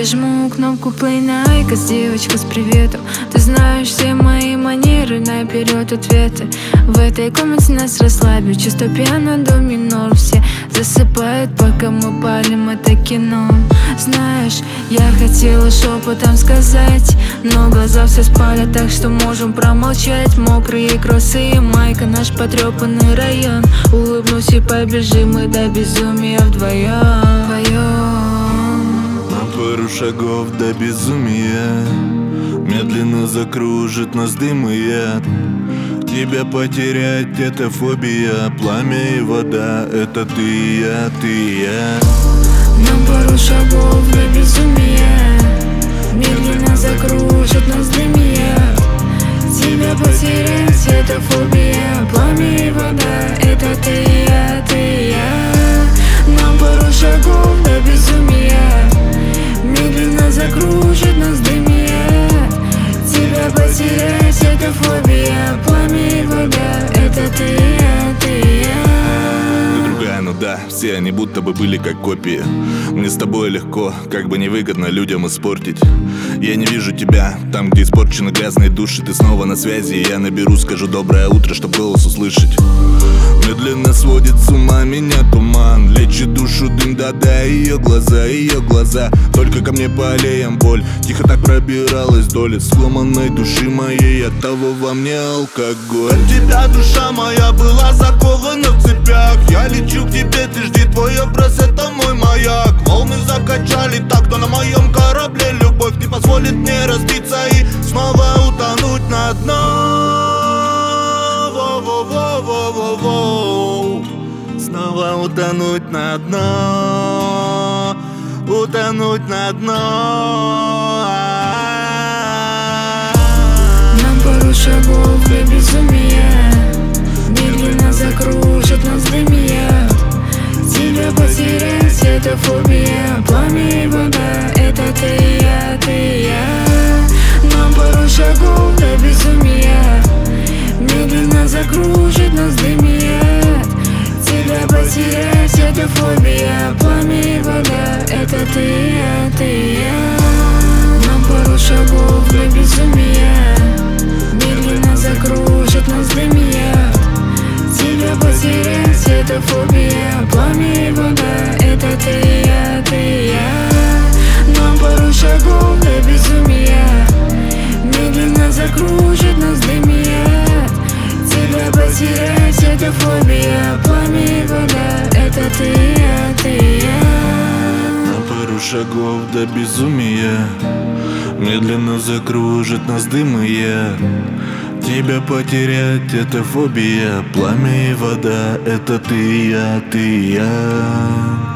Я жму кнопку play на айкос, девочка с приветом. Ты знаешь все мои манеры, наперед ответы. В этой комнате нас расслабят, чисто пиано до минор. Все засыпают, пока мы палим это кино. Знаешь, я хотела шепотом сказать, но глаза все спали, так что можем промолчать. Мокрые кроссы и майка, наш потрепанный район. Улыбнусь и побежим мы до безумия вдвоем. Пару шагов до безумия, медленно закружит нас дым и яд. Тебя потерять — это фобия, пламя и вода — это ты и я, ты и я. Нам пару шагов до безумия, медленно закружит нас дым и яд. Тебя потерять — это фобия, пламя и вода — это ты и я, ты и я. Нам пару шагов до безумия, медленно закружит нас дым и яд. Тебя потерять — это фобия, пламя и вода — это ты и я, ты и я. Ты другая, ну да, все они будто бы были как копии. Мне с тобой легко, как бы невыгодно людям испортить. Я не вижу тебя там, где испорчены грязные души. Ты снова на связи, и я наберу, скажу доброе утро, чтоб голос услышать. Медленно сводит с ума меня туман, лечит душу дым, да-да, ее глаза. Только ко мне по аллеям боль тихо так пробиралась вдоль сломанной души моей, от того во мне алкоголь. От тебя душа моя была закована в цепях. Я лечу к тебе, ты жди, твой образ — это мой маяк. Волны закачали так, что на моем корабле любовь не позволит мне разбиться и снова утонуть на дно. Снова утонуть на дно, утонуть на дно. Нам пару шагов до безумия, медленно закружит нас дым и яд. Тебя потерять — это фобия, пламя и вода — это ты и я, ты и я. Нам пару шагов до безумия, медленно закружит нас дым и яд. Тебя потерять — это фобия, пламя и вода — это ты и я, ты и я. Нам пару шагов до безумия, медленно закружит нас дым и яд. Тебя потерять — это фобия, пламя и вода — это ты и я, ты и я. Нам пару шагов до безумия, медленно закружит нас дым и яд. Тебя потерять — это фобия, пламя и вода — это ты и я, ты и я. На пару шагов до безумия, медленно закружит нас дым и яд. Тебя потерять — это фобия, пламя и вода — это ты и я, ты и я.